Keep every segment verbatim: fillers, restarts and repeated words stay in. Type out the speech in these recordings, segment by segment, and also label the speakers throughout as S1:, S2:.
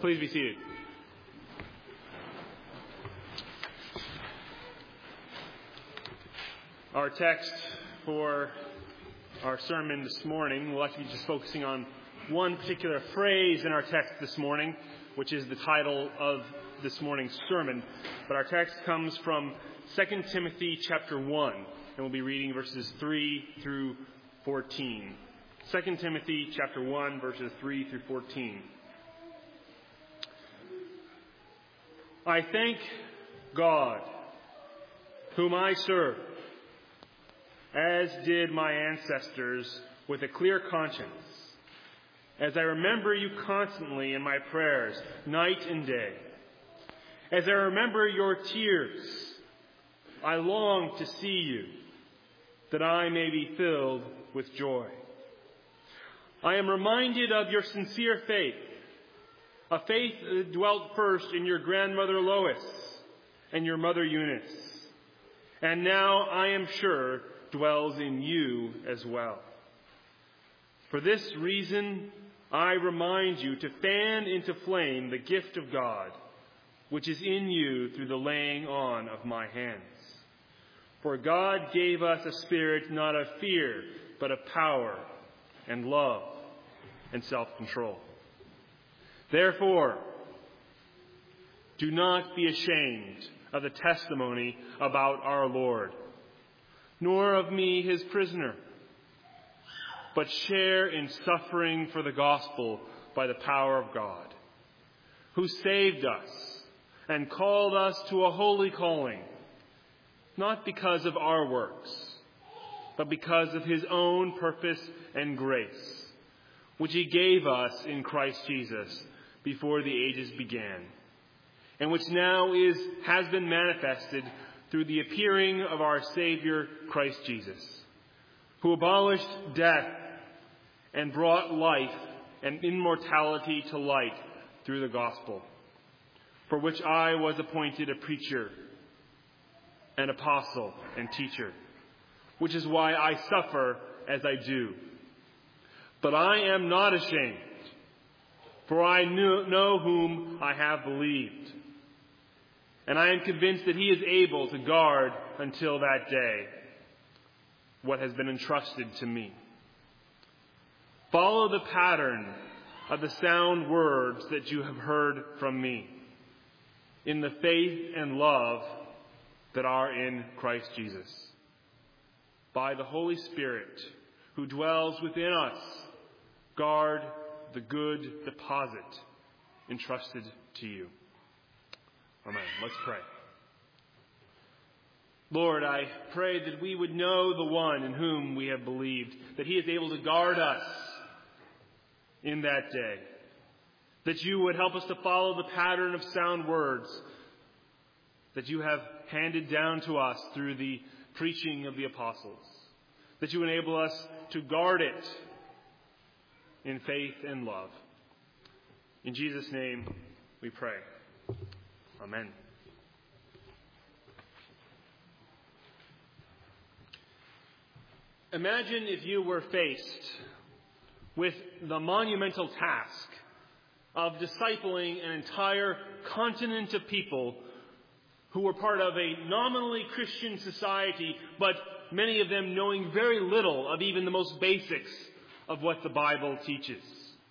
S1: Please be seated. Our text for our sermon this morning will actually be just focusing on one particular phrase in our text this morning, which is the title of this morning's sermon. But our text comes from Second Timothy chapter one, and we'll be reading verses three through fourteen. Second Timothy chapter one, verses three through fourteen. I thank God, whom I serve, as did my ancestors, with a clear conscience, as I remember you constantly in my prayers, night and day. As I remember your tears, I long to see you, that I may be filled with joy. I am reminded of your sincere faith, a faith that dwelt first in your grandmother Lois and your mother Eunice, and now I am sure dwells in you as well. For this reason, I remind you to fan into flame the gift of God, which is in you through the laying on of my hands. For God gave us a spirit not of fear, but of power and love and self-control. Therefore, do not be ashamed of the testimony about our Lord, nor of me, his prisoner, but share in suffering for the gospel by the power of God, who saved us and called us to a holy calling, not because of our works, but because of his own purpose and grace, which he gave us in Christ Jesus before the ages began, and which now is has been manifested through the appearing of our Savior, Christ Jesus, who abolished death and brought life and immortality to light through the gospel, for which I was appointed a preacher, an apostle, and teacher, which is why I suffer as I do. But I am not ashamed, for I know whom I have believed, and I am convinced that he is able to guard until that day what has been entrusted to me. Follow the pattern of the sound words that you have heard from me in the faith and love that are in Christ Jesus. By the Holy Spirit who dwells within us, guard the good deposit entrusted to you. Amen. Let's pray. Lord, I pray that we would know the one in whom we have believed, that he is able to guard us in that day, that you would help us to follow the pattern of sound words that you have handed down to us through the preaching of the apostles, that you enable us to guard it in faith and love. In Jesus' name we pray. Amen. Imagine if you were faced with the monumental task of discipling an entire continent of people who were part of a nominally Christian society, but many of them knowing very little of even the most basics of what the Bible teaches.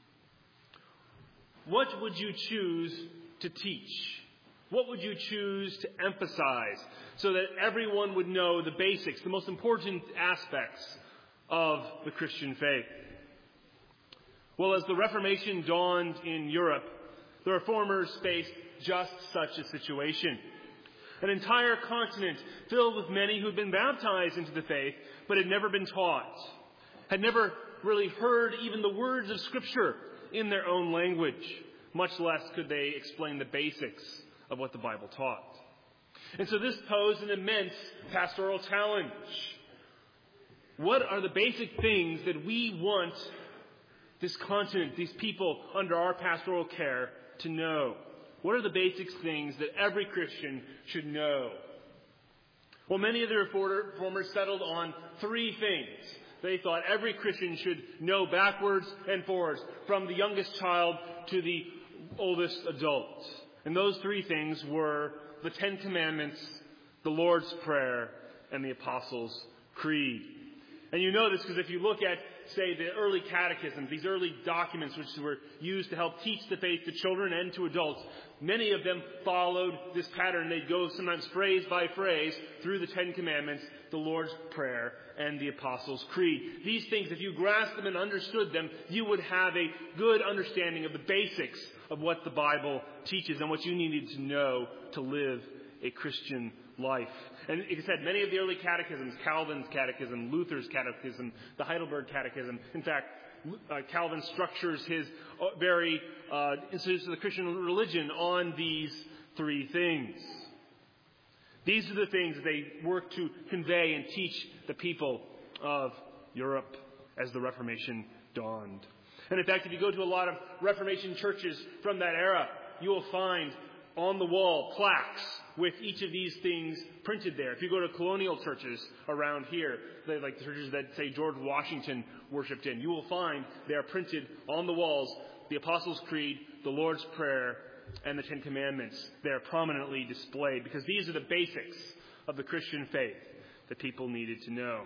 S1: What would you choose to teach? What would you choose to emphasize so that everyone would know the basics, the most important aspects of the Christian faith? Well, as the Reformation dawned in Europe, the Reformers faced just such a situation. An entire continent filled with many who had been baptized into the faith, but had never been taught, had never really heard even the words of Scripture in their own language, much less could they explain the basics of what the Bible taught. And so this posed an immense pastoral challenge. What are the basic things that we want this continent, these people under our pastoral care to know? What are the basic things that every Christian should know? Well, many of the reformers settled on three things they thought every Christian should know backwards and forwards, from the youngest child to the oldest adult. And those three things were the Ten Commandments, the Lord's Prayer, and the Apostles' Creed. And you know this because if you look at, say, the early catechisms, these early documents which were used to help teach the faith to children and to adults, many of them followed this pattern. They'd go sometimes phrase by phrase through the Ten Commandments, the Lord's Prayer, and the Apostles' Creed. These things, if you grasped them and understood them, you would have a good understanding of the basics of what the Bible teaches and what you needed to know to live a Christian life. And like I said, many of the early catechisms, Calvin's catechism, Luther's catechism, the Heidelberg Catechism, in fact, uh, Calvin structures his very uh, Institutes of the Christian Religion on these three things. These are the things that they work to convey and teach the people of Europe as the Reformation dawned. And in fact, if you go to a lot of Reformation churches from that era, you will find on the wall plaques with each of these things printed there. If you go to colonial churches around here, like the churches that, say, George Washington worshipped in, you will find they are printed on the walls the Apostles' Creed, the Lord's Prayer, and the Ten Commandments. They are prominently displayed because these are the basics of the Christian faith that people needed to know.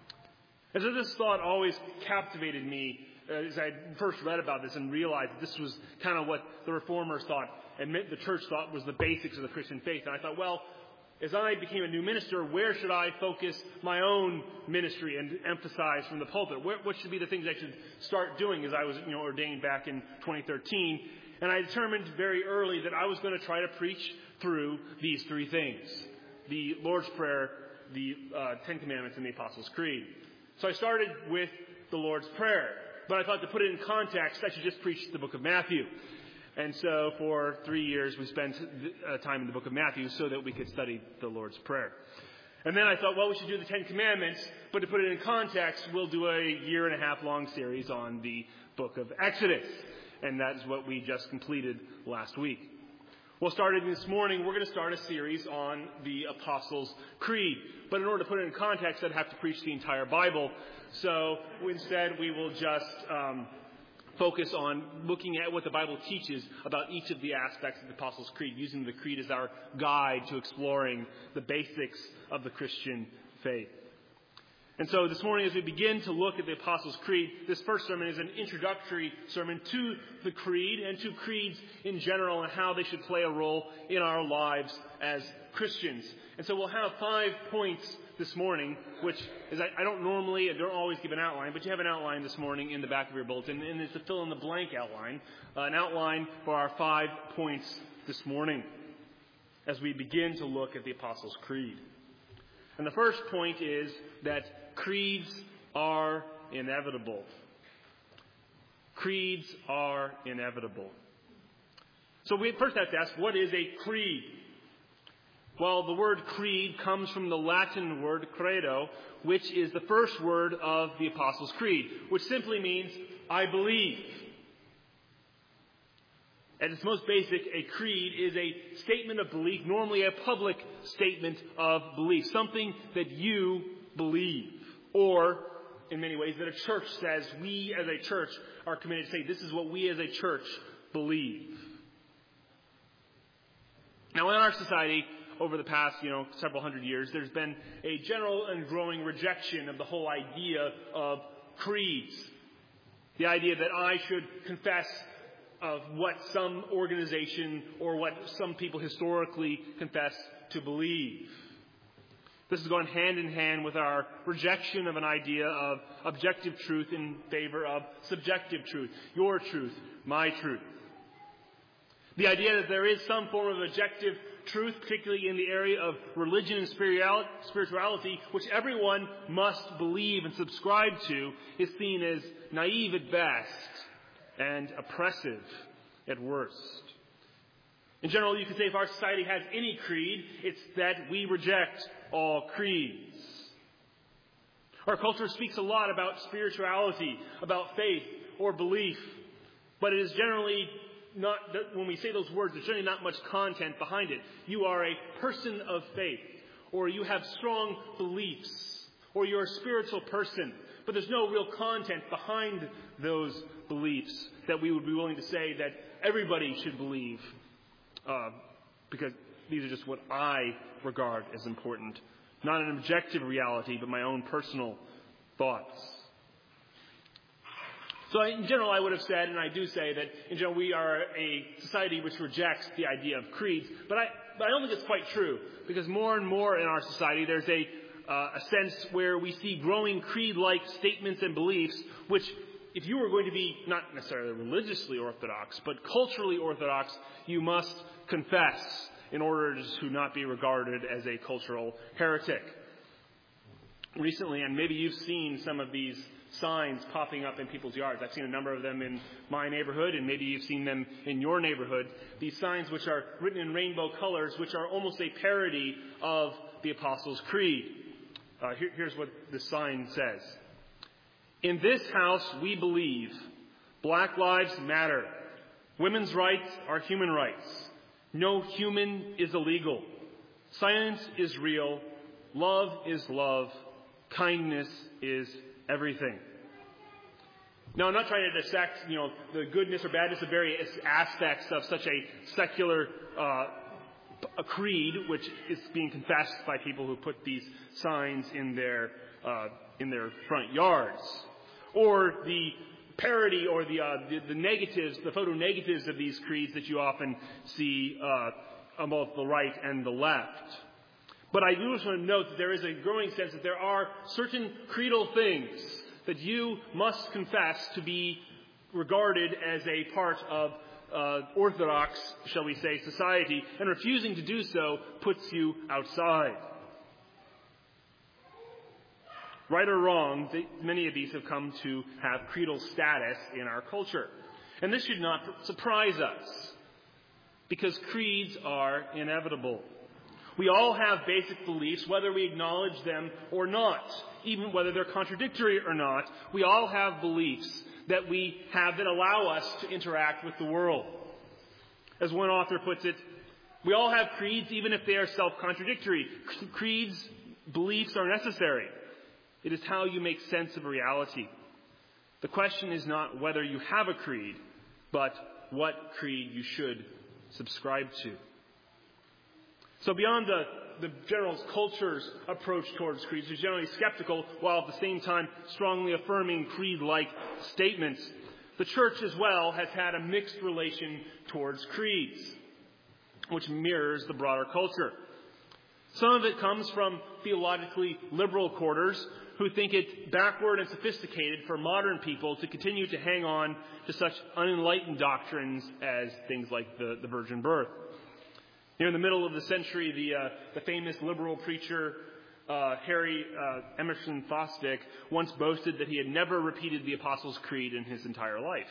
S1: And so this thought always captivated me as I first read about this and realized this was kind of what the Reformers thought and the church thought was the basics of the Christian faith. And I thought, well, as I became a new minister, where should I focus my own ministry and emphasize from the pulpit? Where, what should be the things I should start doing as I was, you know, ordained back in twenty thirteen? And I determined very early that I was going to try to preach through these three things: the Lord's Prayer, the uh, Ten Commandments, and the Apostles' Creed. So I started with the Lord's Prayer. But I thought to put it in context, I should just preach the book of Matthew. And so for three years we spent uh, time in the book of Matthew so that we could study the Lord's Prayer. And then I thought, well, we should do the Ten Commandments, but to put it in context, we'll do a year and a half long series on the book of Exodus. And that is what we just completed last week. Well, starting this morning, we're going to start a series on the Apostles' Creed. But in order to put it in context, I'd have to preach the entire Bible. So instead, we will just um, focus on looking at what the Bible teaches about each of the aspects of the Apostles' Creed, using the Creed as our guide to exploring the basics of the Christian faith. And so this morning, as we begin to look at the Apostles' Creed, this first sermon is an introductory sermon to the Creed and to creeds in general and how they should play a role in our lives as Christians. And so we'll have five points this morning, which is, I, I don't normally, I don't always give an outline, but you have an outline this morning in the back of your bulletin, and it's a fill-in-the-blank outline, uh, an outline for our five points this morning as we begin to look at the Apostles' Creed. And the first point is that creeds are inevitable. Creeds are inevitable. So we first have to ask, what is a creed? Well, the word creed comes from the Latin word credo, which is the first word of the Apostles' Creed, which simply means, I believe. At its most basic, a creed is a statement of belief, normally a public statement of belief, something that you believe. Or, in many ways, that a church says, we as a church are committed to say, this is what we as a church believe. Now, in our society, over the past, you know, several hundred years, there's been a general and growing rejection of the whole idea of creeds. The idea that I should confess of what some organization or what some people historically confess to believe. This has gone hand in hand with our rejection of an idea of objective truth in favor of subjective truth. Your truth, my truth. The idea that there is some form of objective truth, particularly in the area of religion and spirituality, which everyone must believe and subscribe to, is seen as naive at best and oppressive at worst. In general, you could say if our society has any creed, it's that we reject all creeds. Our culture speaks a lot about spirituality, about faith or belief, but it is generally not, when we say those words, there's generally not much content behind it. You are a person of faith, or you have strong beliefs, or you're a spiritual person, but there's no real content behind those beliefs that we would be willing to say that everybody should believe, uh, because these are just what I regard as important. Not an objective reality, but my own personal thoughts. So in general, I would have said, and I do say, that in general we are a society which rejects the idea of creeds. But I, but I don't think it's quite true, because more and more in our society there's a, uh, a sense where we see growing creed-like statements and beliefs, which if you were going to be not necessarily religiously orthodox, but culturally orthodox, you must confess in order to not be regarded as a cultural heretic. Recently, and maybe you've seen some of these signs popping up in people's yards. I've seen a number of them in my neighborhood, and maybe you've seen them in your neighborhood. These signs which are written in rainbow colors, which are almost a parody of the Apostles' Creed. Uh, here, here's what the sign says. In this house we believe Black lives matter. Women's rights are human rights. No human is illegal. Science is real. Love is love. Kindness is everything. Now, I'm not trying to dissect, you know, the goodness or badness of various aspects of such a secular uh, a creed, which is being confessed by people who put these signs in their uh, in their front yards, or the parody or the, uh, the the negatives, the photo negatives of these creeds that you often see uh, on both the right and the left. But I do just want to note that there is a growing sense that there are certain creedal things that you must confess to be regarded as a part of uh, orthodox, shall we say, society, and refusing to do so puts you outside. Right or wrong, they, many of these have come to have creedal status in our culture. And this should not surprise us, because creeds are inevitable. We all have basic beliefs, whether we acknowledge them or not, even whether they're contradictory or not. We all have beliefs that we have that allow us to interact with the world. As one author puts it, we all have creeds even if they are self-contradictory. Creeds, beliefs are necessary. It is how you make sense of reality. The question is not whether you have a creed, but what creed you should subscribe to. So beyond the, the general culture's approach towards creeds, who's generally skeptical while at the same time strongly affirming creed-like statements, the church as well has had a mixed relation towards creeds, which mirrors the broader culture. Some of it comes from theologically liberal quarters who think it backward and sophisticated for modern people to continue to hang on to such unenlightened doctrines as things like the, the virgin birth. Near in the middle of the century, the, uh, the famous liberal preacher uh, Harry uh, Emerson Fosdick once boasted that he had never repeated the Apostles' Creed in his entire life.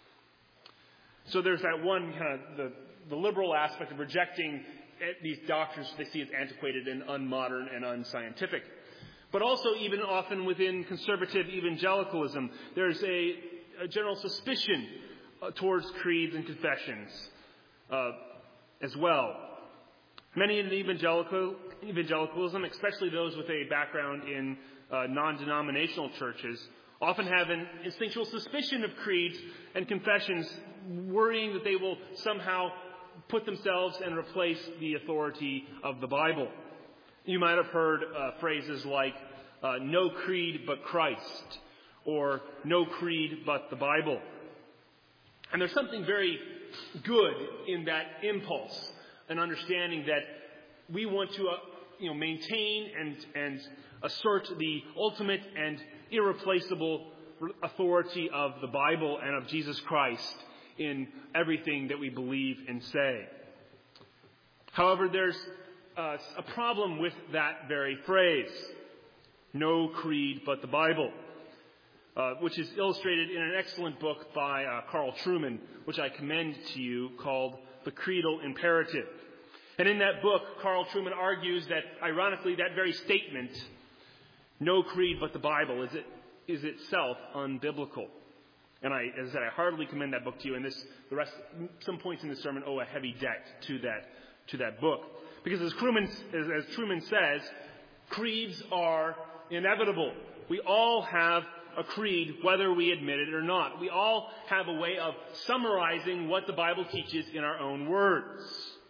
S1: So there's that one kind of the, the liberal aspect of rejecting these doctrines they see as antiquated and unmodern and unscientific. But also even often within conservative evangelicalism, there's a, a general suspicion uh, towards creeds and confessions uh, as well. Many in evangelical, evangelicalism, especially those with a background in uh, non-denominational churches, often have an instinctual suspicion of creeds and confessions, worrying that they will somehow put themselves and replace the authority of the Bible. You might have heard uh, phrases like, uh, no creed but Christ, or no creed but the Bible. And there's something very good in that impulse, an understanding that we want to uh, you know, maintain and, and assert the ultimate and irreplaceable authority of the Bible and of Jesus Christ in everything that we believe and say. However, there's uh, a problem with that very phrase, no creed but the Bible, uh, which is illustrated in an excellent book by uh, Carl Trueman, which I commend to you, called The Creedal Imperative. And in that book, Carl Trueman argues that, ironically, that very statement, no creed but the Bible, is, it, is itself unbiblical. And I, as I said, I heartily commend that book to you, and this, the rest, some points in the sermon owe a heavy debt to that, to that book. Because as Trueman, as, as Trueman says, creeds are inevitable. We all have a creed whether we admit it or not. We all have a way of summarizing what the Bible teaches in our own words.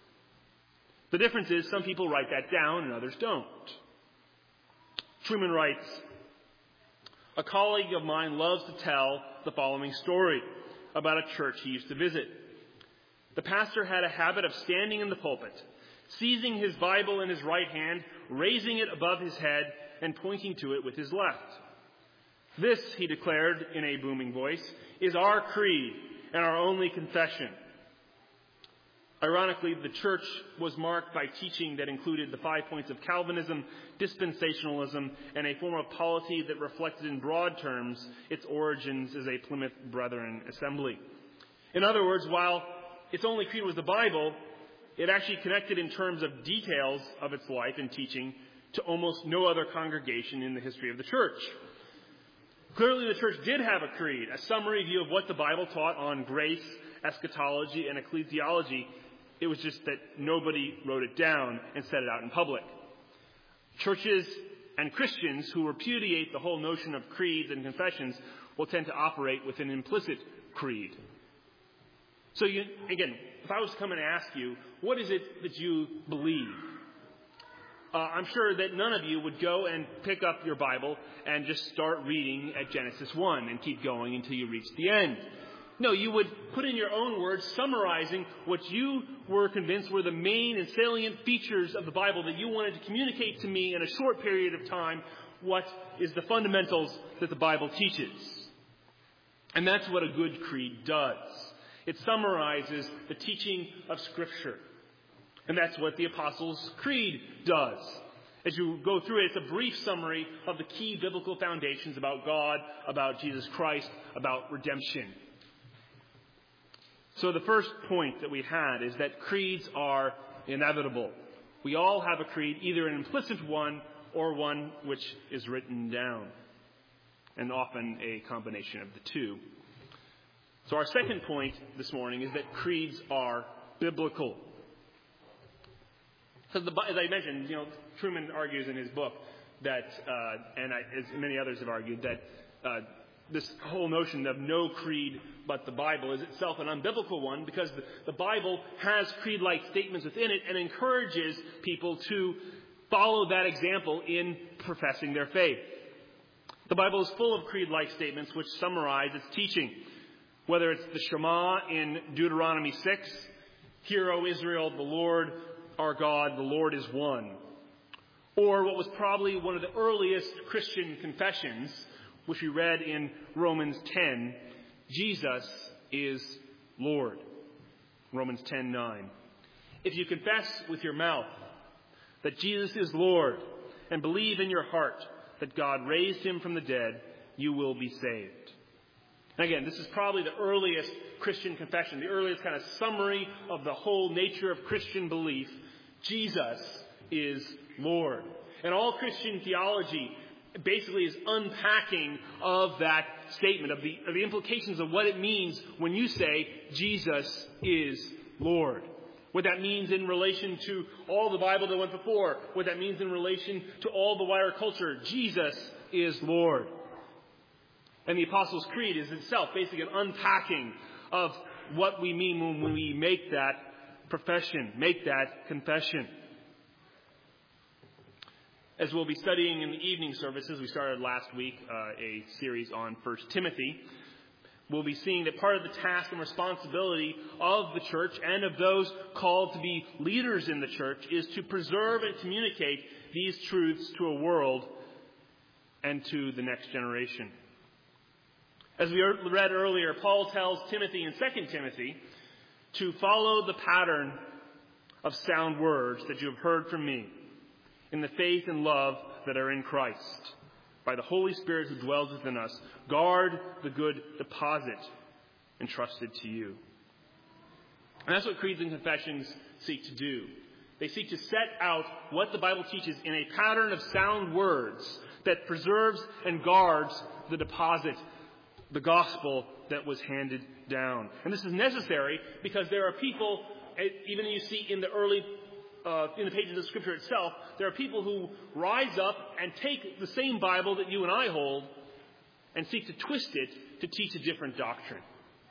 S1: The difference is some people write that down and others don't. Truman writes, "A colleague of mine loves to tell the following story about a church he used to visit. The pastor had a habit of standing in the pulpit, seizing his Bible in his right hand, raising it above his head, and pointing to it with his left. This, he declared in a booming voice, is our creed and our only confession." Ironically, the church was marked by teaching that included the five points of Calvinism, dispensationalism, and a form of polity that reflected in broad terms its origins as a Plymouth Brethren assembly. In other words, while its only creed was the Bible, it actually connected in terms of details of its life and teaching to almost no other congregation in the history of the church. Clearly, the church did have a creed, a summary view of what the Bible taught on grace, eschatology, and ecclesiology. It was just that nobody wrote it down and said it out in public. Churches and Christians who repudiate the whole notion of creeds and confessions will tend to operate with an implicit creed. So you, again, if I was to come and ask you, what is it that you believe? Uh, I'm sure that none of you would go and pick up your Bible and just start reading at Genesis one and keep going until you reach the end. No, you would put in your own words, summarizing what you were convinced were the main and salient features of the Bible that you wanted to communicate to me in a short period of time what is the fundamentals that the Bible teaches. And that's what a good creed does. It summarizes the teaching of Scripture. And that's what the Apostles' Creed does. As you go through it, it's a brief summary of the key biblical foundations about God, about Jesus Christ, about redemption. So the first point that we had is that creeds are inevitable. We all have a creed, either an implicit one or one which is written down, and often a combination of the two. So our second point this morning is that creeds are biblical. So the, as I mentioned, you know, Truman argues in his book that, uh, and I, as many others have argued, that uh, this whole notion of no creed but the Bible is itself an unbiblical one, because the, the Bible has creed-like statements within it and encourages people to follow that example in professing their faith. The Bible is full of creed-like statements which summarize its teaching, whether it's the Shema in Deuteronomy six, "Hear, O Israel, the Lord our God, the Lord is one," or what was probably one of the earliest Christian confessions, which we read in Romans ten, "Jesus is Lord." Romans ten nine. If you confess with your mouth that Jesus is Lord and believe in your heart that God raised him from the dead, you will be saved. And again, this is probably the earliest Christian confession, the earliest kind of summary of the whole nature of Christian belief. Jesus is Lord. And all Christian theology basically is unpacking of that statement, of the, of the implications of what it means when you say Jesus is Lord. What that means in relation to all the Bible that went before. What that means in relation to all the wider culture. Jesus is Lord. And the Apostles' Creed is itself basically an unpacking of what we mean when we make that profession, make that confession. As we'll be studying in the evening services, we started last week uh, a series on First Timothy. We'll be seeing that part of the task and responsibility of the church and of those called to be leaders in the church is to preserve and communicate these truths to a world and to the next generation. As we read earlier, Paul tells Timothy in Second Timothy to follow the pattern of sound words that you have heard from me in the faith and love that are in Christ. By the Holy Spirit who dwells within us, guard the good deposit entrusted to you. And that's what creeds and confessions seek to do. They seek to set out what the Bible teaches in a pattern of sound words that preserves and guards the deposit, the gospel that was handed down. And this is necessary because there are people, even you see in the early Uh, in the pages of Scripture itself, there are people who rise up and take the same Bible that you and I hold and seek to twist it to teach a different doctrine.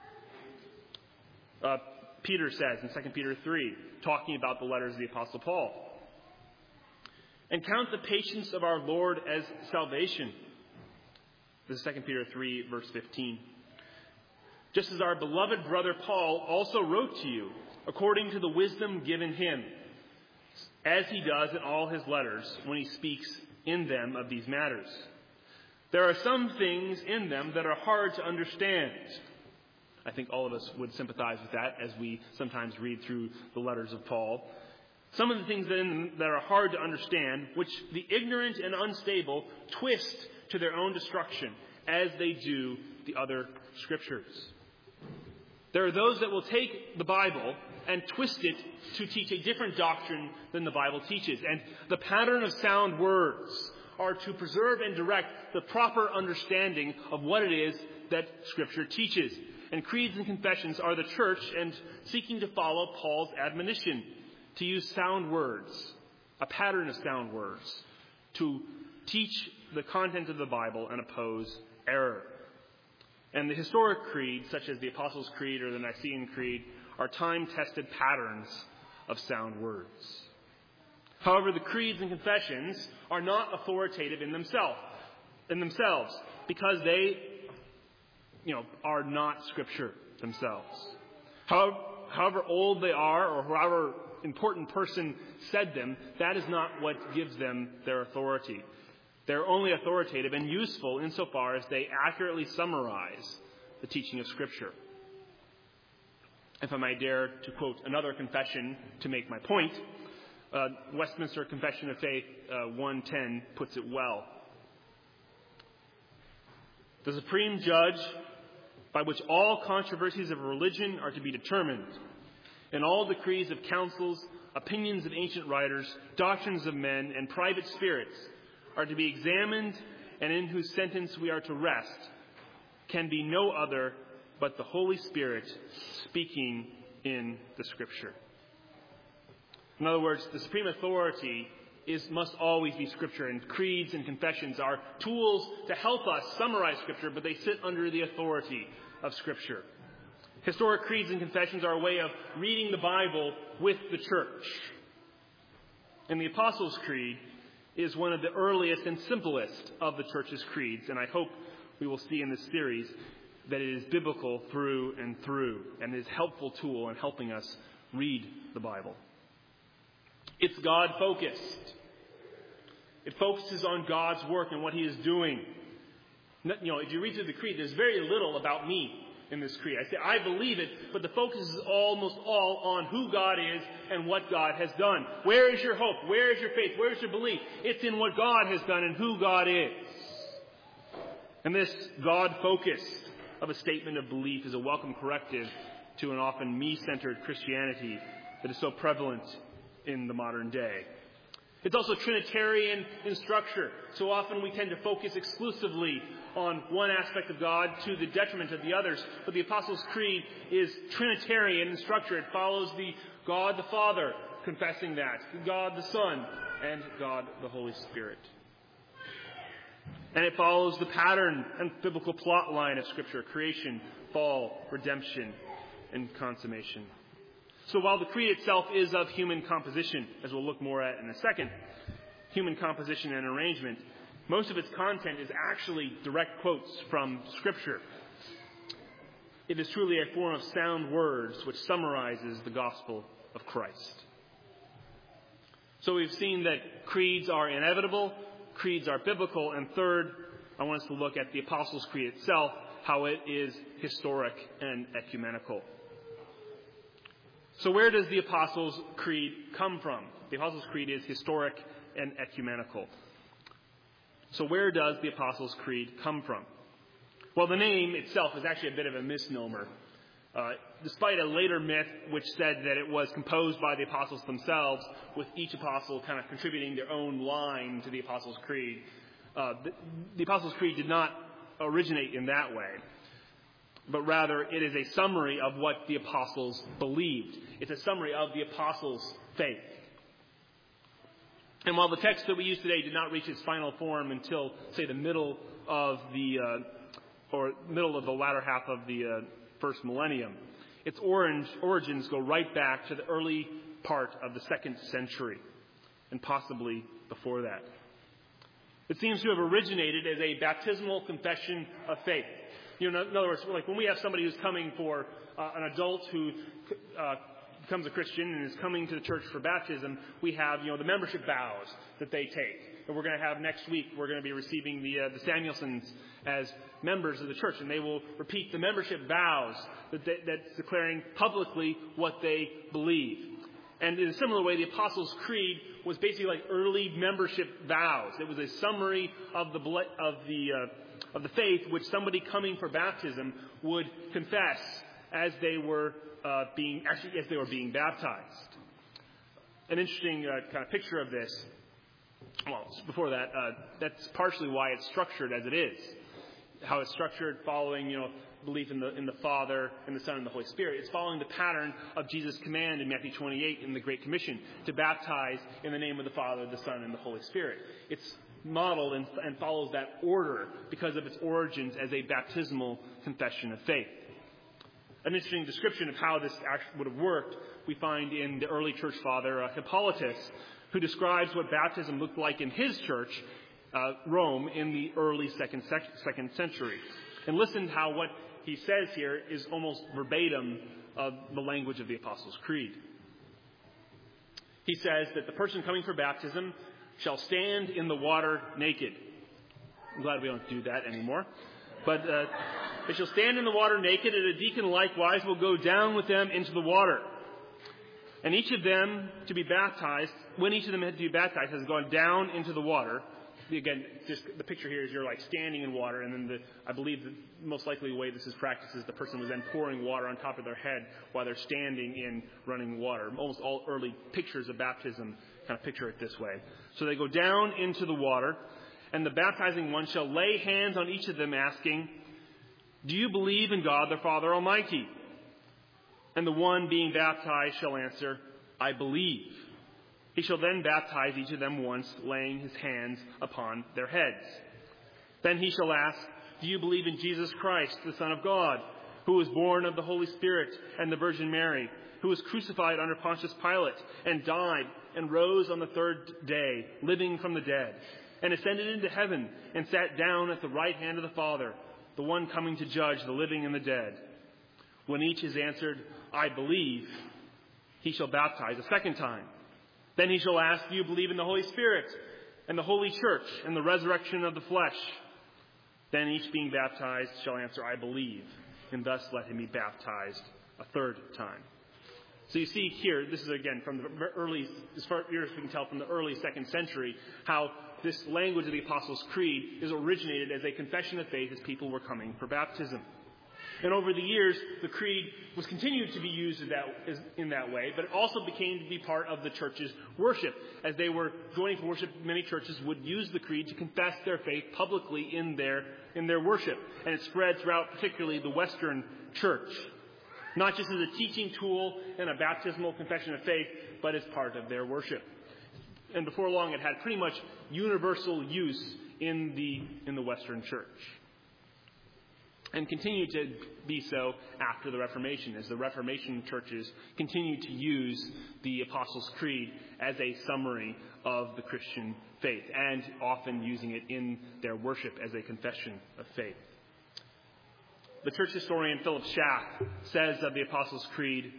S1: Uh, Peter says in Second Peter three, talking about the letters of the Apostle Paul, and count the patience of our Lord as salvation. This is Second Peter three, verse fifteen. Just as our beloved brother Paul also wrote to you, according to the wisdom given him, as he does in all his letters when he speaks in them of these matters. There are some things in them that are hard to understand. I think all of us would sympathize with that as we sometimes read through the letters of Paul. Some of the things that, in, that are hard to understand, which the ignorant and unstable twist to their own destruction, as they do the other scriptures. There are those that will take the Bible and twist it to teach a different doctrine than the Bible teaches. And the pattern of sound words are to preserve and direct the proper understanding of what it is that Scripture teaches. And creeds and confessions are the church and seeking to follow Paul's admonition to use sound words, a pattern of sound words, to teach the content of the Bible and oppose error. And the historic creeds, such as the Apostles' Creed or the Nicene Creed, are time-tested patterns of sound words. However, the creeds and confessions are not authoritative in themselves, in themselves, because they, you know, are not Scripture themselves. However, however old they are, or however important person said them, that is not what gives them their authority. They're only authoritative and useful insofar as they accurately summarize the teaching of Scripture. If I might dare to quote another confession to make my point, uh, Westminster Confession of Faith uh, one ten puts it well. The supreme judge by which all controversies of religion are to be determined, and all decrees of councils, opinions of ancient writers, doctrines of men, and private spirits are to be examined, and in whose sentence we are to rest, can be no other but the Holy Spirit speaking in the Scripture. In other words, the supreme authority is must always be Scripture, and creeds and confessions are tools to help us summarize Scripture, but they sit under the authority of Scripture. Historic creeds and confessions are a way of reading the Bible with the church. And the Apostles' Creed is one of the earliest and simplest of the church's creeds, and I hope we will see in this series that it is biblical through and through, and is a helpful tool in helping us read the Bible. It's God-focused. It focuses on God's work and what He is doing. You know, if you read through the creed, there's very little about me in this creed. I say, I believe it, but the focus is almost all on who God is and what God has done. Where is your hope? Where is your faith? Where is your belief? It's in what God has done and who God is. And this God focus of a statement of belief is a welcome corrective to an often me-centered Christianity that is so prevalent in the modern day. It's also Trinitarian in structure. So often we tend to focus exclusively on one aspect of God to the detriment of the others. But the Apostles' Creed is Trinitarian in structure. It follows the God the Father, confessing that, God the Son, and God the Holy Spirit. And it follows the pattern and biblical plot line of Scripture: creation, fall, redemption, and consummation. So while the creed itself is of human composition, as we'll look more at in a second, human composition and arrangement, most of its content is actually direct quotes from Scripture. It is truly a form of sound words which summarizes the gospel of Christ. So we've seen that creeds are inevitable, creeds are biblical, and third, I want us to look at the Apostles' Creed itself, how it is historic and ecumenical. So where does the Apostles' Creed come from? The Apostles' Creed is historic and ecumenical. So where does the Apostles' Creed come from? Well, the name itself is actually a bit of a misnomer. Uh, despite a later myth which said that it was composed by the apostles themselves, with each apostle kind of contributing their own line to the Apostles' Creed, uh, the, the Apostles' Creed did not originate in that way. But rather, it is a summary of what the apostles believed. It's a summary of the apostles' faith. And while the text that we use today did not reach its final form until, say, the middle of the uh, or middle of the latter half of the uh, first millennium. Its orange, origins go right back to the early part of the second century, and possibly before that. It seems to have originated as a baptismal confession of faith. You know, in other words, like when we have somebody who's coming for uh, an adult who uh, becomes a Christian and is coming to the church for baptism, we have, you know, the membership vows that they take. And we're going to have next week, we're going to be receiving the uh, the Samuelsons as members of the church, and they will repeat the membership vows that they, that's declaring publicly what they believe. And in a similar way, the Apostles' Creed was basically like early membership vows. It was a summary of the of the uh, of the faith which somebody coming for baptism would confess as they were uh, being actually as they were being baptized. An interesting uh, kind of picture of this. Well, before that, uh, that's partially why it's structured as it is. How it's structured, following, you know, belief in the in the Father, and the Son, and the Holy Spirit. It's following the pattern of Jesus' command in Matthew twenty-eight in the Great Commission to baptize in the name of the Father, the Son, and the Holy Spirit. It's modeled and, and follows that order because of its origins as a baptismal confession of faith. An interesting description of how this actually would have worked we find in the early church father uh, Hippolytus, who describes what baptism looked like in his church, uh, Rome, in the early second, sec- second century. And listen how what he says here is almost verbatim of the language of the Apostles' Creed. He says that the person coming for baptism shall stand in the water naked. I'm glad we don't do that anymore. But uh, they shall stand in the water naked, and a deacon likewise will go down with them into the water. And each of them to be baptized, when each of them had to be baptized, has gone down into the water. Again, just the picture here is you're like standing in water, and then the, I believe the most likely way this is practiced is the person was then pouring water on top of their head while they're standing in running water. Almost all early pictures of baptism kind of picture it this way. So they go down into the water, and the baptizing one shall lay hands on each of them, asking, "Do you believe in God the Father Almighty?" And the one being baptized shall answer, "I believe." He shall then baptize each of them once, laying his hands upon their heads. Then he shall ask, "Do you believe in Jesus Christ, the Son of God, who was born of the Holy Spirit and the Virgin Mary, who was crucified under Pontius Pilate, and died, and rose on the third day, living from the dead, and ascended into heaven, and sat down at the right hand of the Father, the one coming to judge the living and the dead?" When each has answered, "I believe," he shall baptize a second time. Then he shall ask, "Do you believe in the Holy Spirit and the Holy Church and the resurrection of the flesh?" Then each being baptized shall answer, "I believe," and thus let him be baptized a third time. So you see here, this is again from the early, as far as we can tell from the early second century, how this language of the Apostles' Creed is originated as a confession of faith as people were coming for baptism. And over the years, the creed was continued to be used in that, in that way, but it also became to be part of the church's worship. As they were joining for worship, many churches would use the creed to confess their faith publicly in their, in their worship. And it spread throughout particularly the Western church, not just as a teaching tool and a baptismal confession of faith, but as part of their worship. And before long, it had pretty much universal use in the, in the Western church. And continued to be so after the Reformation, as the Reformation churches continued to use the Apostles' Creed as a summary of the Christian faith, and often using it in their worship as a confession of faith. The church historian Philip Schaff says of the Apostles' Creed,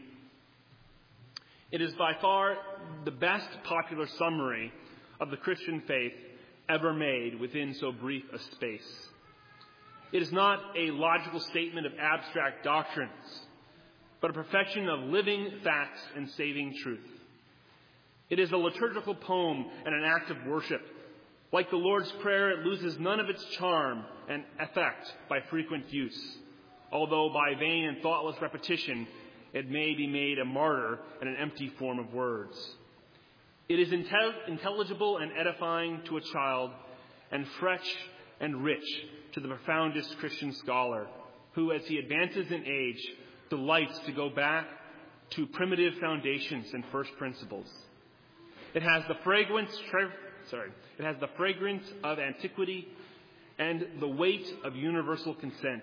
S1: "It is by far the best popular summary of the Christian faith ever made within so brief a space. It is not a logical statement of abstract doctrines, but a perfection of living facts and saving truth. It is a liturgical poem and an act of worship. Like the Lord's Prayer, it loses none of its charm and effect by frequent use, although by vain and thoughtless repetition it may be made a martyr and an empty form of words. It is intel- intelligible and edifying to a child, and fresh and rich to the profoundest Christian scholar, who, as he advances in age, delights to go back to primitive foundations and first principles. It has the fragrance, tra- sorry, it has the fragrance of antiquity and the weight of universal consent.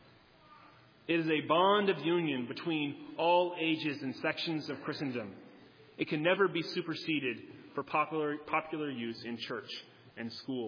S1: It is a bond of union between all ages and sections of Christendom. It can never be superseded for popular, popular use in church and school.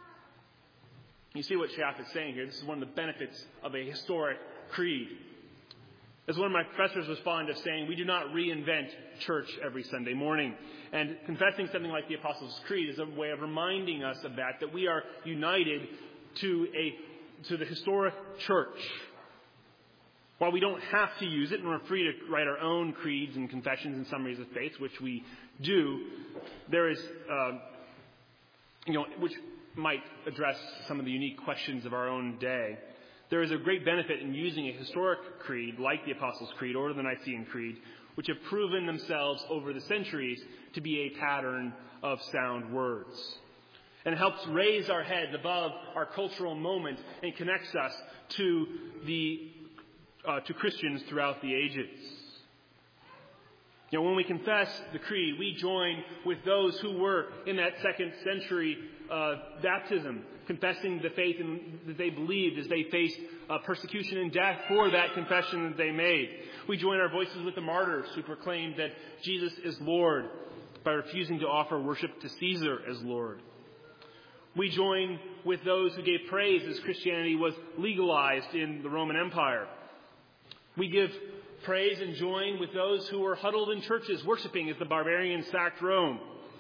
S1: You see what Schaff is saying here. This is one of the benefits of a historic creed. As one of my professors was fond of saying, we do not reinvent church every Sunday morning. And confessing something like the Apostles' Creed is a way of reminding us of that, that we are united to a to the historic church. While we don't have to use it, and we're free to write our own creeds and confessions and summaries of faith, which we do, there is, uh, you know, which might address some of the unique questions of our own day. There is a great benefit in using a historic creed like the Apostles' Creed or the Nicene Creed, which have proven themselves over the centuries to be a pattern of sound words. And it helps raise our heads above our cultural moment and connects us to the uh, to Christians throughout the ages. You know, when we confess the creed, we join with those who were in that second century uh, baptism, confessing the faith in, that they believed as they faced uh, persecution and death for that confession that they made. We join our voices with the martyrs who proclaimed that Jesus is Lord by refusing to offer worship to Caesar as Lord. We join with those who gave praise as Christianity was legalized in the Roman Empire. We give praise and join with those who were huddled in churches worshiping as the barbarians sacked Rome.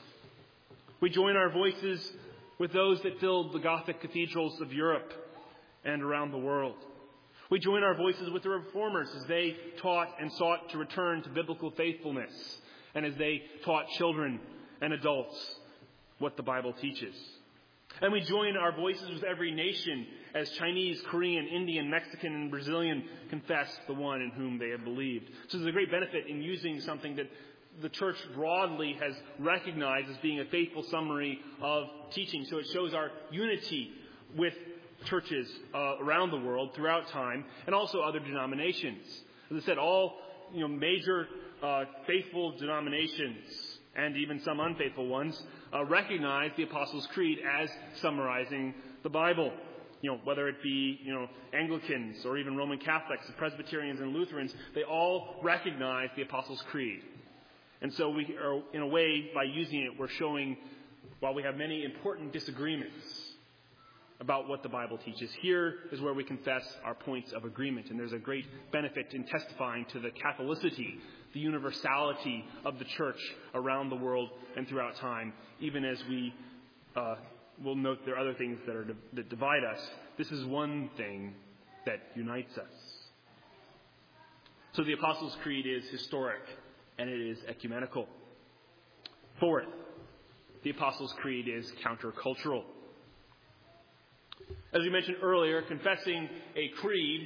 S1: We join our voices with those that filled the Gothic cathedrals of Europe and around the world. We join our voices with the reformers as they taught and sought to return to biblical faithfulness, and as they taught children and adults what the Bible teaches. And we join our voices with every nation as Chinese, Korean, Indian, Mexican, and Brazilian confess the one in whom they have believed. So there's a great benefit in using something that the church broadly has recognized as being a faithful summary of teaching. So it shows our unity with churches uh, around the world throughout time, and also other denominations. As I said, all you know major uh, faithful denominations, and even some unfaithful ones, uh, recognize the Apostles' Creed as summarizing the Bible. You know, whether it be, you know, Anglicans or even Roman Catholics, Presbyterians and Lutherans, they all recognize the Apostles' Creed. And so we are, in a way, by using it, we're showing, while we have many important disagreements about what the Bible teaches, here is where we confess our points of agreement. And there's a great benefit in testifying to the Catholicity, the universality of the church around the world and throughout time, even as we uh, will note there are other things that are that divide us. This is one thing that unites us. So the Apostles' Creed is historic, and it is ecumenical. Fourth, the Apostles' Creed is countercultural. As we mentioned earlier, confessing a creed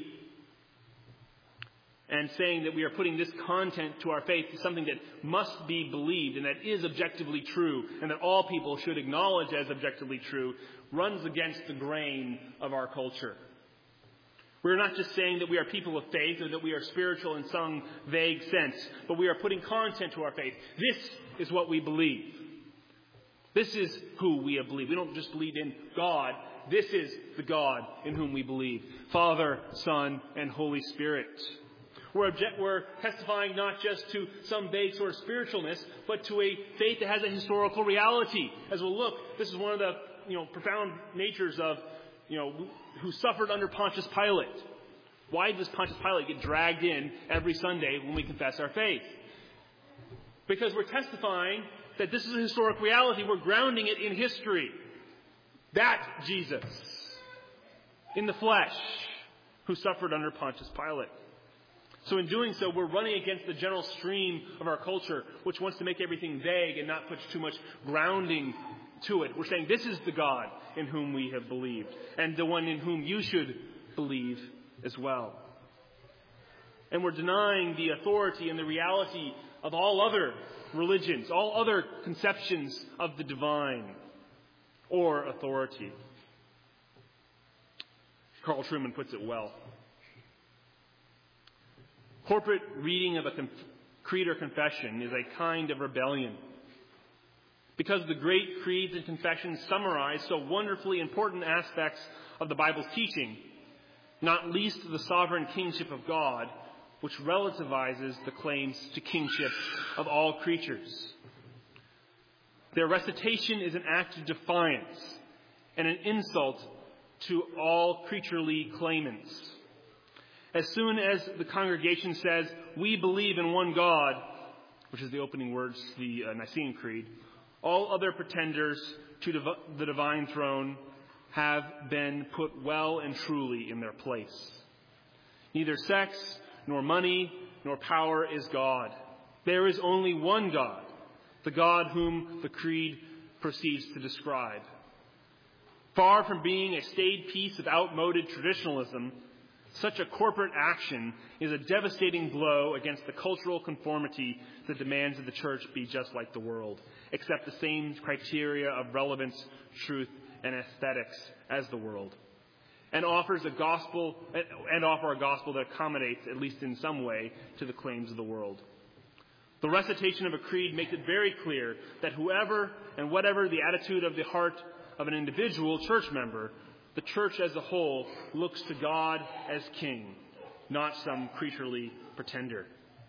S1: and saying that we are putting this content to our faith is something that must be believed and that is objectively true and that all people should acknowledge as objectively true, runs against the grain of our culture. We're not just saying that we are people of faith or that we are spiritual in some vague sense, but we are putting content to our faith. This is what we believe. This is who we have believed. We don't just believe in God. This is the God in whom we believe. Father, Son, and Holy Spirit. We're, object, we're testifying not just to some vague sort of spiritualness, but to a faith that has a historical reality. As we'll look, this is one of the you know profound natures of you know who suffered under Pontius Pilate. Why does Pontius Pilate get dragged in every Sunday when we confess our faith? Because we're testifying that this is a historic reality. We're grounding it in history. That Jesus, in the flesh, who suffered under Pontius Pilate. So in doing so, we're running against the general stream of our culture, which wants to make everything vague and not put too much grounding to it. We're saying this is the God in whom we have believed, and the one in whom you should believe as well. And we're denying the authority and the reality of all other religions, all other conceptions of the divine or authority. Carl Trueman puts it well. Corporate reading of a conf- creed or confession is a kind of rebellion. Because the great creeds and confessions summarize so wonderfully important aspects of the Bible's teaching, not least the sovereign kingship of God, which relativizes the claims to kingship of all creatures. Their recitation is an act of defiance and an insult to all creaturely claimants. As soon as the congregation says, "We believe in one God," which is the opening words to the uh, Nicene Creed, all other pretenders to div- the divine throne have been put well and truly in their place. Neither sex, nor money, nor power is God. There is only one God, the God whom the Creed proceeds to describe. Far from being a staid piece of outmoded traditionalism, such a corporate action is a devastating blow against the cultural conformity that demands that the church be just like the world, accept the same criteria of relevance, truth, and aesthetics as the world, and offers a gospel and offer a gospel that accommodates, at least in some way, to the claims of the world. The recitation of a creed makes it very clear that whoever and whatever the attitude of the heart of an individual church member, the church as a whole looks to God as king, not some creaturely pretender.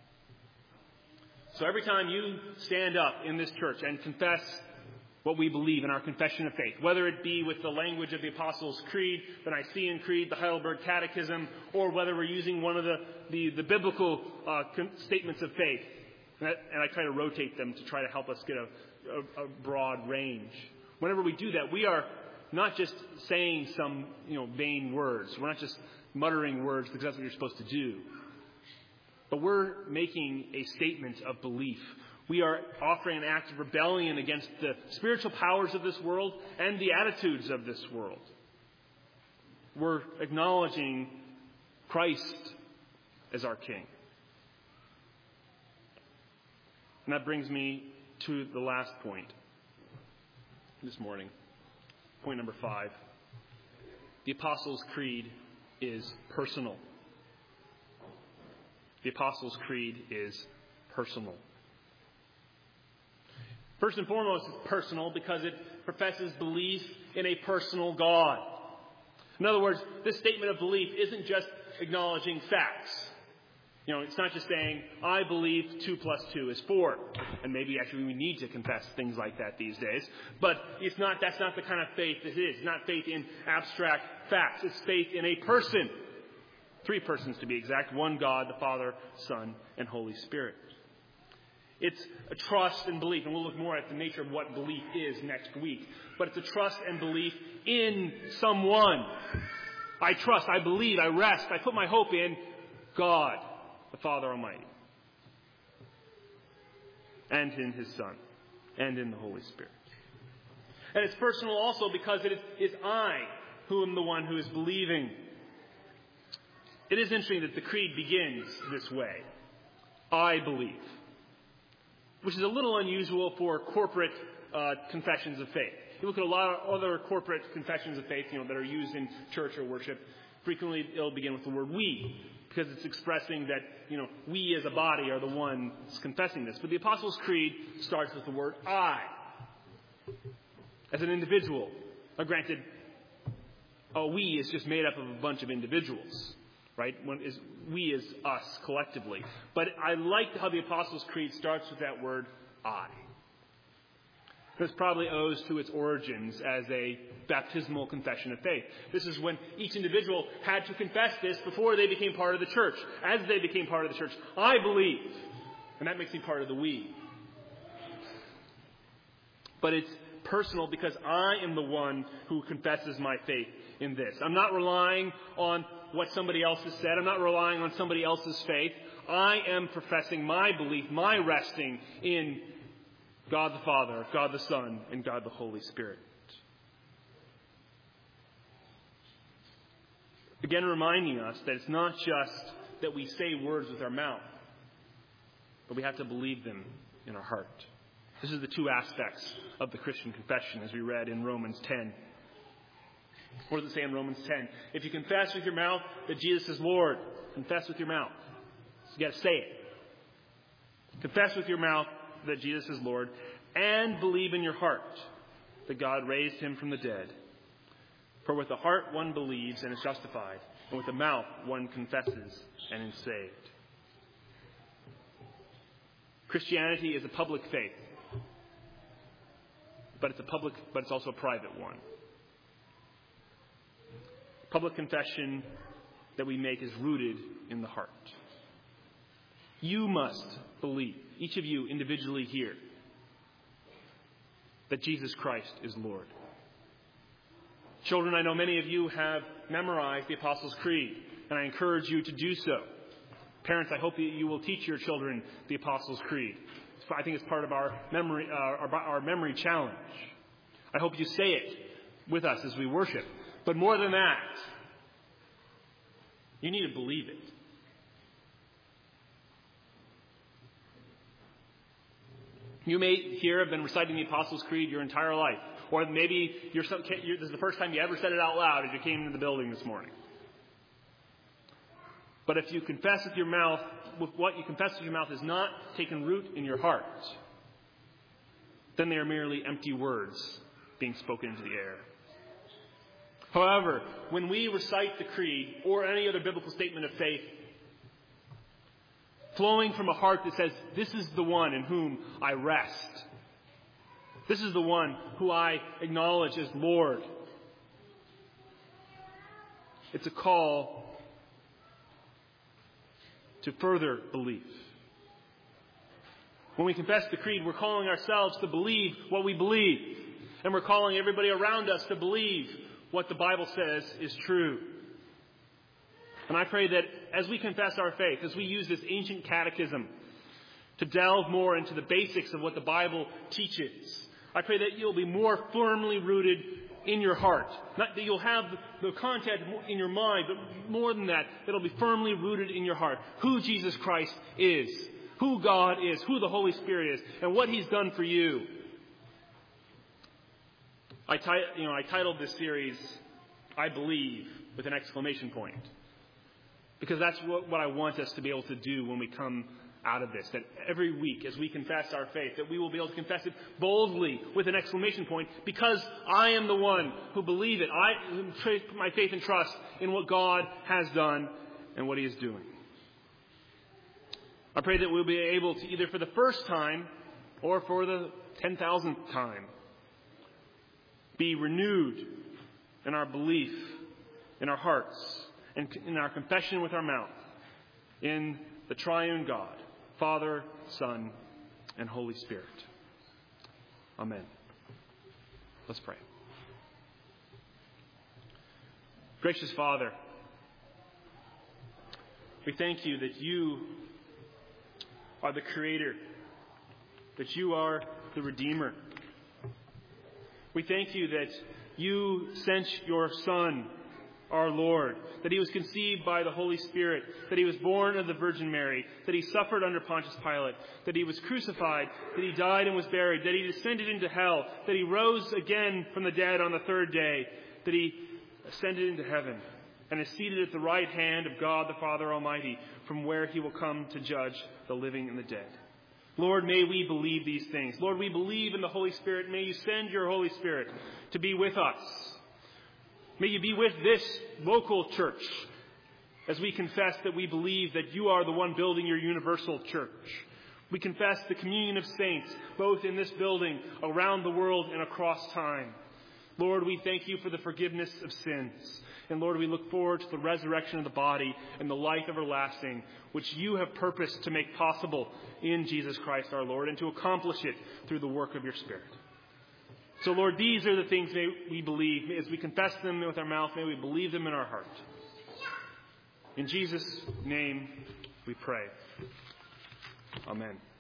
S1: So every time you stand up in this church and confess what we believe in our confession of faith, whether it be with the language of the Apostles' Creed, the Nicene Creed, the Heidelberg Catechism, or whether we're using one of the, the, the biblical uh, statements of faith, and I, and I try to rotate them to try to help us get a, a, a broad range. Whenever we do that, we are not just saying some, you know, vain words. We're not just muttering words because that's what you're supposed to do. But we're making a statement of belief. We are offering an act of rebellion against the spiritual powers of this world and the attitudes of this world. We're acknowledging Christ as our King. And that brings me to the last point this morning. Point number five. The Apostles' Creed is personal. The Apostles' Creed is personal. First and foremost, it's personal because it professes belief in a personal God. In other words, this statement of belief isn't just acknowledging facts. You know, it's not just saying, I believe two plus two is four. And maybe actually we need to confess things like that these days. But it's not, that's not the kind of faith it is. It's not faith in abstract facts. It's faith in a person. Three persons to be exact. One God, the Father, Son, and Holy Spirit. It's a trust and belief, and we'll look more at the nature of what belief is next week. But it's a trust and belief in someone. I trust, I believe, I rest, I put my hope in God, the Father Almighty, and in His Son, and in the Holy Spirit. And it's personal also because it is, is I who am the one who is believing. It is interesting that the creed begins this way. I believe. Which is a little unusual for corporate uh, confessions of faith. You look at a lot of other corporate confessions of faith, you know, that are used in church or worship. Frequently, it'll begin with the word "we," because it's expressing that, you know, we as a body are the ones confessing this. But the Apostles' Creed starts with the word "I," as an individual. Now, granted, a "we" is just made up of a bunch of individuals. Right? When is, we is us collectively. But I like how the Apostles' Creed starts with that word, I. This probably owes to its origins as a baptismal confession of faith. This is when each individual had to confess this before they became part of the church. As they became part of the church, I believe. And that makes me part of the we. But it's personal because I am the one who confesses my faith in this. I'm not relying on what somebody else has said. I'm not relying on somebody else's faith. I am professing my belief, my resting in God the Father, God the Son, and God the Holy Spirit. Again, reminding us that it's not just that we say words with our mouth, but we have to believe them in our heart. This is the two aspects of the Christian confession, as we read in Romans ten. What does it say in Romans ten? If you confess with your mouth that Jesus is Lord, confess with your mouth. So you got to say it. Confess with your mouth that Jesus is Lord, and believe in your heart that God raised him from the dead. For with the heart one believes and is justified, and with the mouth one confesses and is saved. Christianity is a public faith, but it's a public, but it's also a private one. Public confession that we make is rooted in the heart. You must believe, each of you individually here, that Jesus Christ is Lord. Children, I know many of you have memorized the Apostles' Creed, and I encourage you to do so. Parents, I hope that you will teach your children the Apostles' Creed. I think it's part of our memory, uh, our, our memory challenge. I hope you say it with us as we worship. But more than that, you need to believe it. You may here have been reciting the Apostles' Creed your entire life. Or maybe you're, you're, this is the first time you ever said it out loud as you came into the building this morning. But if you confess with your mouth, with what you confess with your mouth is not taken root in your heart, then they are merely empty words being spoken into the air. However, when we recite the Creed or any other biblical statement of faith, flowing from a heart that says, this is the one in whom I rest. This is the one who I acknowledge as Lord. It's a call to further belief. When we confess the Creed, we're calling ourselves to believe what we believe. And we're calling everybody around us to believe what the Bible says is true. And I pray that as we confess our faith, as we use this ancient catechism to delve more into the basics of what the Bible teaches, I pray that you'll be more firmly rooted in your heart. Not that you'll have the content in your mind, but more than that, it'll be firmly rooted in your heart. Who Jesus Christ is, who God is, who the Holy Spirit is, and what He's done for you. I, tit- you know, I titled this series, I Believe, with an exclamation point. Because that's what, what I want us to be able to do when we come out of this. That every week as we confess our faith, that we will be able to confess it boldly with an exclamation point, because I am the one who believe it. I put my faith and trust in what God has done and what He is doing. I pray that we'll be able to, either for the first time or for the ten thousandth time, be renewed in our belief, in our hearts, and in our confession with our mouth, in the triune God, Father, Son, and Holy Spirit. Amen. Let's pray. Gracious Father, we thank you that you are the Creator, that you are the Redeemer. We thank you that you sent your Son, our Lord, that He was conceived by the Holy Spirit, that He was born of the Virgin Mary, that He suffered under Pontius Pilate, that He was crucified, that He died and was buried, that He descended into hell, that He rose again from the dead on the third day, that He ascended into heaven, and is seated at the right hand of God the Father Almighty, from where He will come to judge the living and the dead. Lord, may we believe these things. Lord, we believe in the Holy Spirit. May you send your Holy Spirit to be with us. May you be with this local church as we confess that we believe that you are the one building your universal church. We confess the communion of saints, both in this building, around the world, and across time. Lord, we thank you for the forgiveness of sins. And Lord, we look forward to the resurrection of the body and the life everlasting, which you have purposed to make possible in Jesus Christ our Lord, and to accomplish it through the work of your Spirit. So, Lord, these are the things may we believe. As we confess them with our mouth, may we believe them in our heart. In Jesus' name we pray. Amen.